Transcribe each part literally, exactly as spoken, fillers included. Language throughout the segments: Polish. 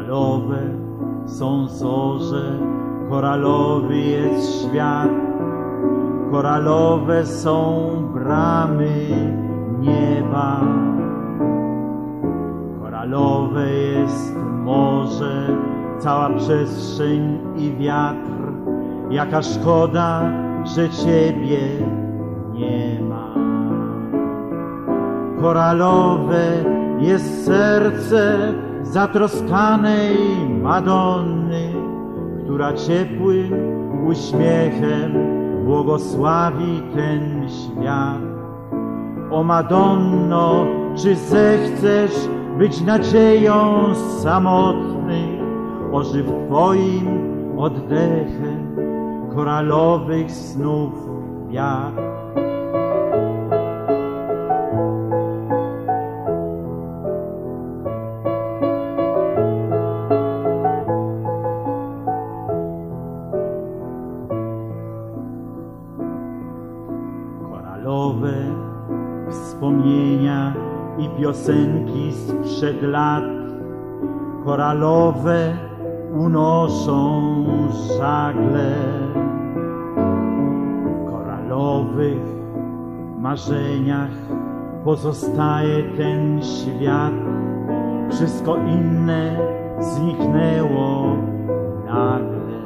Koralowe są zorze, koralowy jest świat, koralowe są bramy nieba. Koralowe jest morze, cała przestrzeń i wiatr. Jaka szkoda, że Ciebie nie ma. Koralowe jest serce zatroskanej Madonny, która ciepłym uśmiechem błogosławi ten świat. O Madonno, czy zechcesz być nadzieją samotnych? Ożyw Twoim oddechem koralowych snów wiatr. Koralowe wspomnienia i piosenki sprzed lat, koralowe unoszą żagle. W koralowych marzeniach pozostaje ten świat. Wszystko inne zniknęło nagle.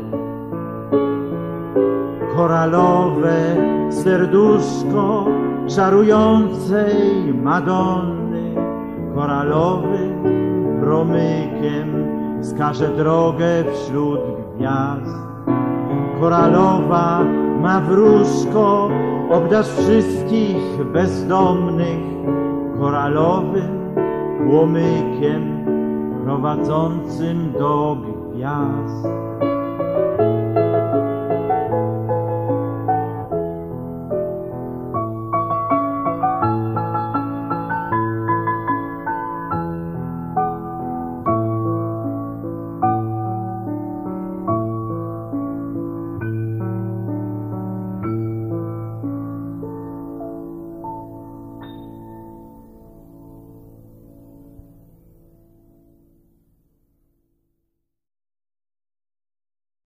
Koralowe serduszko czarującej Madonny, koralowym promykiem wskaże drogę wśród gwiazd. Koralowa ma wróżko, obdasz wszystkich bezdomnych koralowym płomykiem prowadzącym do gwiazd.